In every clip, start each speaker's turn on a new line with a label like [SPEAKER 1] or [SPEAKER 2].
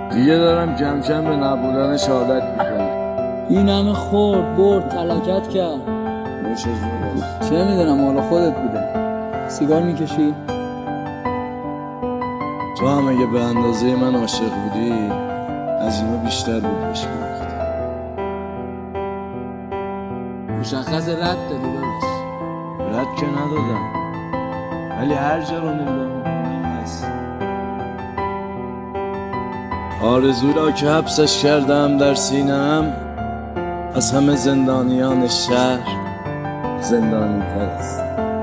[SPEAKER 1] دیگه دارم کم کم به نبودنش عادت میکنم.
[SPEAKER 2] این همه خورد برد تلاکت کرد.
[SPEAKER 1] نوش جونت.
[SPEAKER 2] چه میدونم حالا خودت بوده. سیگار میکشی؟
[SPEAKER 1] تو هم اگه به اندازه من عاشق بودی از اینو بیشتر بود عشق.
[SPEAKER 2] مشخص رد دادی داداش.
[SPEAKER 1] رد که ندادم، ولی هر جا رو نگاه میکنم هست. آرزو را که حبسش کردم در سینم، از همه زندانیان شهر زندانی تر است.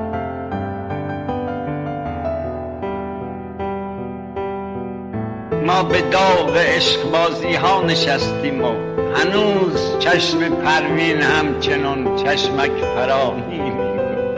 [SPEAKER 3] ما به داغ عشق بازی ها نشستیم و هنوز چشم پروین همچنان چشمک فرا نمی‌گیرد.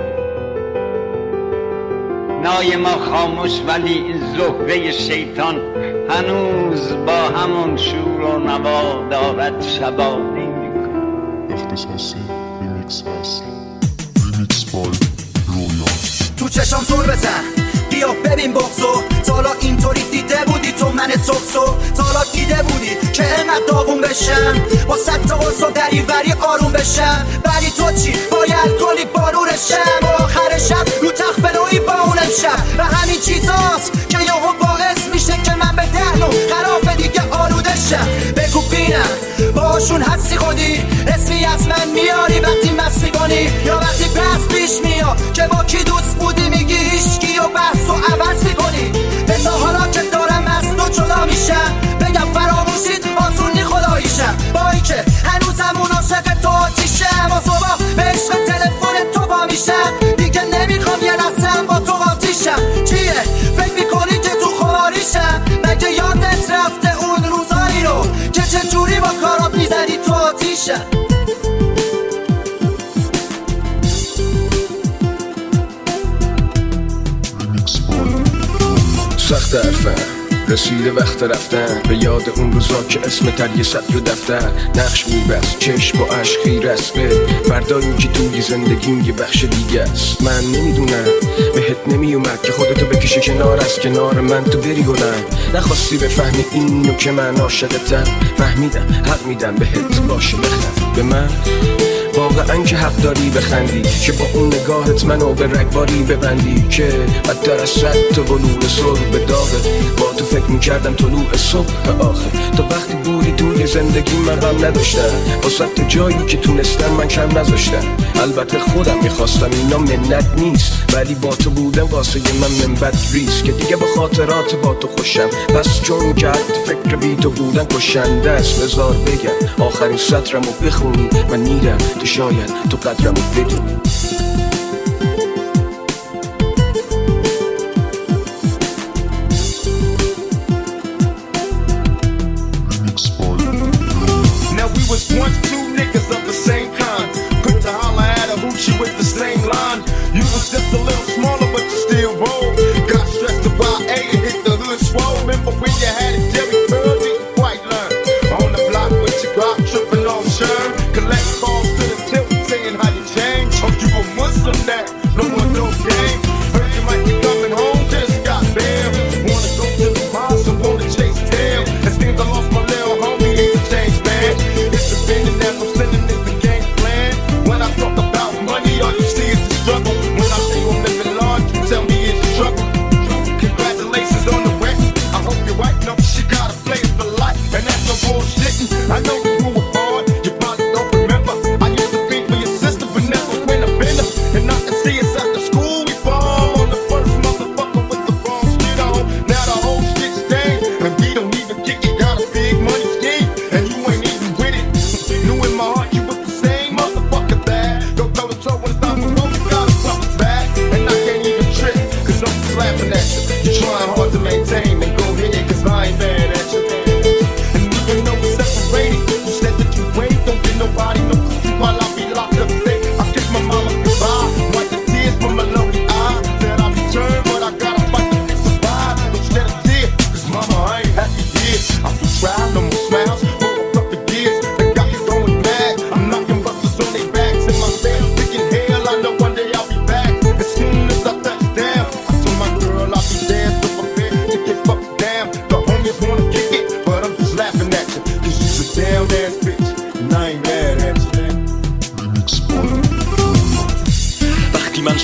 [SPEAKER 3] نای ما خاموش ولی این زهره شیطان هنوز با همون شور و نوا دارد شبانی می‌کند.
[SPEAKER 4] اختصاص ریمیکس هست. ریمیکس بای رویا.
[SPEAKER 5] تو چشم زور بزن بیا ببین بغضو. تالا اینطوری دیده بودی تو من توکسو؟ تالا دیده بودی که اینقدر داغون بشم با صد تا قصه دریوری آروم بشم؟ ولی تو چی؟ با یه الکلی بارونشم و آخر شب رو تخت به نوعی باونم شم. و همین چیزاست که یهو باعث میشه که من به دهن و خراب دیگه آلوده شم. بگو بینم باشون هستی خودی اسمی از من میاری وقتی مست میکنی، یا وقتی پس پیش میاد که با کی دوست بودی میگی هیچکی و بحث و عوض میکنی؟ بذار حالا که دارم از تو جدا میشم بگم فراموشید آسونی خداییشم، با این که هنوزم اون عاشق تو آتیشم و صبح به عشق تلفن تو با میشم. دیگه نمیخوام یه لحظه با تو آتیشم. چیه؟ فکر میکنی که تو خواریشم؟ مگه یادت رفته اون روزایی رو که چجوری با کارات میزدی تو آتیشم؟
[SPEAKER 6] سخت حرفم رسیده وقت رفتن به یاد اون روزا که اسم تریه صد رو دفتر نقش میبست چشم با عشق خیره است به فردایی که توی زندگیم یه بخش دیگه است. من نمیدونم بهت نمیومد که خودتو بکشه کنار از کنار من تو بری بلند. نخواستی بفهمی اینو که من عاشقتم، فهمیدم حق میدم بهت باشه بخند به من. واقعا که حق داری بخندی که با اون نگاهت منو به رگباری ببندی که بدتر از صد تا بلور صبح به داغه. با تو فکر میکردم طلوع صبح آخه تا وقتی بودی توی زندگی من غم نداشتم. واسه تو جایی که تونستم من کم نذاشتم. البته خودم میخواستم اینا منت نیست، ولی با تو بودم واسه من منبت ریست که دیگه با خاطرات با تو خوشم. پس چون که فکر بی تو بودن کشنده است بذار بگم آخرین سطرمو بخونی من میرم تو شاید تو قدرمو بدونی.
[SPEAKER 7] Now we was once two niggas of the same kind, quick to holler at a hoochie with the same line. You was just a little smaller but you still roll. Got stressed about A and hit the hood swole. Remember when you had a Jerry Curl, didn't quite learn. On the block with your Glock tripping on churn. Collect calls to the tilt saying how you change. Hope you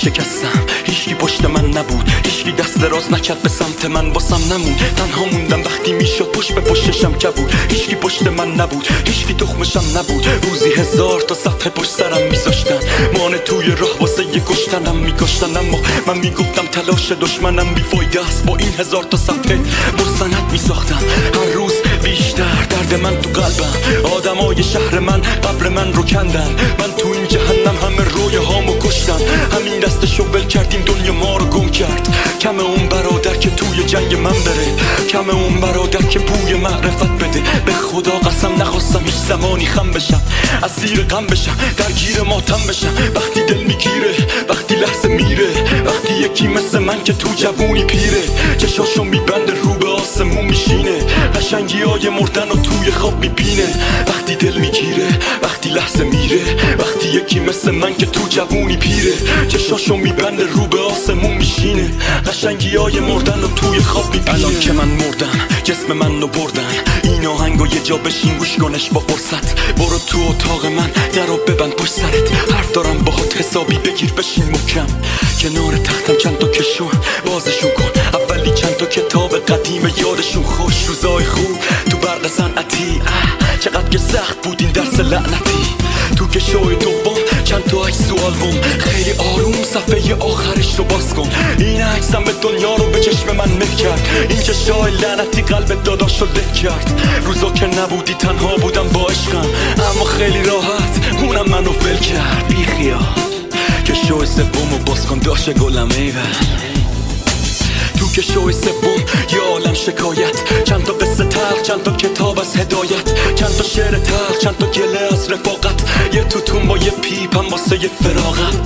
[SPEAKER 8] شکستم، هیچکی پشت من نبود، هیچکی دست دراز نکرد به سمت من، واسم نمون. تنها موندم وقتی میشد پشت به پشتشم کبود، هیچکی پشت من نبود، هیچکی تخمشم نبود. روزی 1000 تا صفحه پشت سرم میذاشتن، مانع توی راه واسه یه کشتنم میکشتن، اما من میگفتم تلاش دشمنم بیفایده است. با این 1000 تا صفحه مستند میساختم، هر روز بیشتر درد من تو قلبم. آدمای شهر من قبر من رو کندن، من تو این جهنم همه روی هامو کشتن. همین دستشو ول کردیم دنیا ما رو گم کرد. کم اون برادر که توی جنگ من بره، کم اون برادر که بوی معرفت بده. به خدا قسم نخواستم هیچ زمانی خم بشم، اسیر غم بشم، درگیر ماتم بشم. وقتی دل میگیره، وقتی لحظه میره، وقتی یکی مثل من که تو جوونی پیره، چشاشو میبنده رو به آسمون میشینه، قشنگیای مردن رو توی خواب میبینه. وقتی دل میگیره، وقتی لحظه میره، وقتی یکی مثل من که تو جوونی پیره، چشاشو میبنده رو به آسمون میشینه، قشنگیای مردن رو توی خواب میبینه. الان که من مردم جسم من رو بردن، این آهنگو یه جا بشین گوش کنش با فرصت. برو تو اتاق من درو ببند پشت سرت، حرف دارم باهات حسابی بگیر بشین محکم. کنار تختم چند تا کشون بازشون کن، اولی چند تا کتاب قدیم یادشون خوش. روزای خوب تو برق صنعتی، چقدر که سخت بود این درس لعنتی. تو کشوی دوم چند تا عکس تو آلبوم، خیلی آروم صفحه آخرش رو باز کن. این عکسم به دنیا رو به چشم من مه کرد، این چشای لعنتی قلب داداش رو له کرد. روزا که نبودی تنها بودم با عشقم، اما خیلی راحت اونم منو ول کرد. بی خیال کشوی سوم رو باز کن داش گلم ایول. تو کشوی سوم یه عالم شکایت، چند تا قصه تلخ، چند تا کتاب از هدایت، چند تا شعر تلخ، چند تا گله از رفاقت، یه توتون با یه پیپم واسه یه فراغت.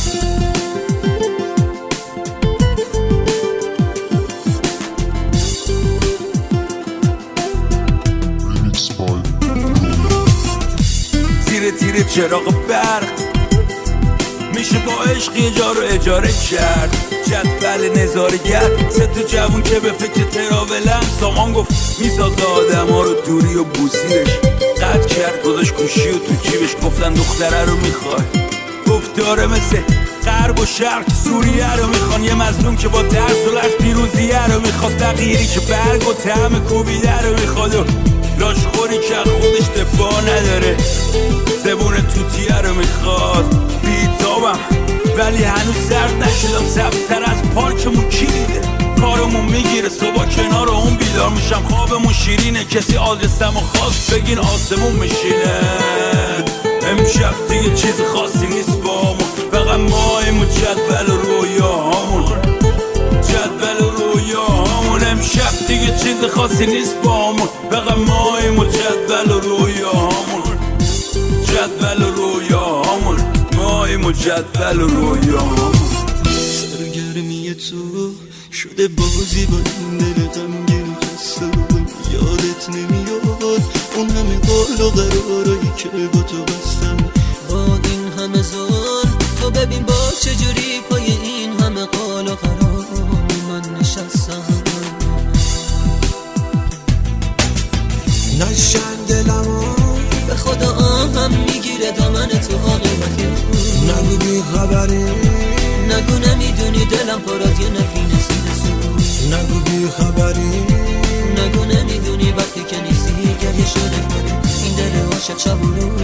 [SPEAKER 9] تیره تیره چراغ برق میشه با عشق یه جا رو اجاره کرد. جدول نظارگر سه تا جوون که به فکر تراولن، سامان گفت میسازه آدم ها رو دوری و بوسیدش. قد کرد گذاشت گوشی و تو جیبش، گفتن دختره رو میخوای، گفت داره مثل غرب و شرق سوریه رو میخوان. یه مظلوم که با درس و لرز پیروزیه رو میخواد، فقیری که برگ و طعم کوبیده رو میخواد، و لاشخوری که خودش دفاع نداره، زبون توتیه رو میخواد. بیتابم ولی هنوز سرد نشدم، سبزتر از پارکمون کی دیده. کارمون میگیره صبح کنار اون بیدار میشم، خوابمون شیرینه کسی آدرسمو خواست بگین آسمون میشینه. امشب دیگه چیز خاصی نیست با همون، فقط ماهیم و جدول و رویاهامون، جدول و رویاهامون. امشب دیگه چیز خاصی نیست با همون، فقط ماهیم و جدول و رویاهامون، جدول و رویاهامون، ماهیم و جدول و رویاهامون.
[SPEAKER 10] سرگرمی تو شده بازی با این دل غمگین و خسته، یادت نمیاد اون همه قول و قرارایی که با تو بستم. با این همه زار تو ببین با چجوری پای این همه قول و قرار من نشستم.
[SPEAKER 11] نشن دلمو
[SPEAKER 10] به خدا آهم میگیره دامن تو عاقبتی.
[SPEAKER 11] نگو بی خبری،
[SPEAKER 10] نگو نمیدونی دلم پراد یه نفینه سینه سو.
[SPEAKER 11] نگو بی خبری،
[SPEAKER 10] نگو نمیدونی وقتی که نیستی گریه شده کنه این دل عاشق شب و رو.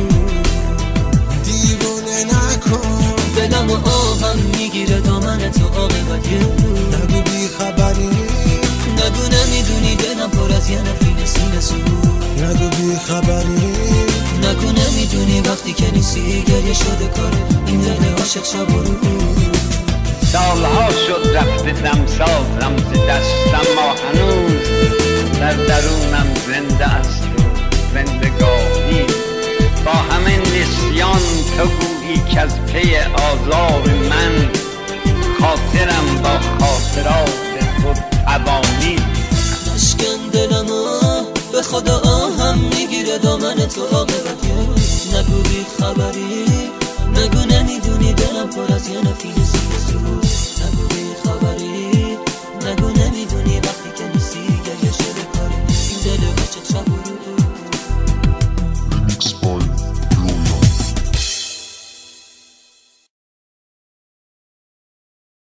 [SPEAKER 11] دیوونه نکن
[SPEAKER 10] دلم و آهم میگیره دامن تو عاقبتی.
[SPEAKER 11] نگو بی خبری،
[SPEAKER 10] نگو نمیدونی دلم پر از یه نفینه سینه سو.
[SPEAKER 11] نگو بی خبری،
[SPEAKER 10] نگو نمیدونی وقتی که نیستی گریه شده کاره این دل عاشق شب و رو.
[SPEAKER 3] سالها شد رفته دمسازم ز دستم، ما هنوز در درونم زنده است و زندگانی. با همه نسیان تو گویی که از پی آزار من، خاطرم با خاطرات خود توانی.
[SPEAKER 10] اشکن دلمو به خدا آهم میگیره دامن تو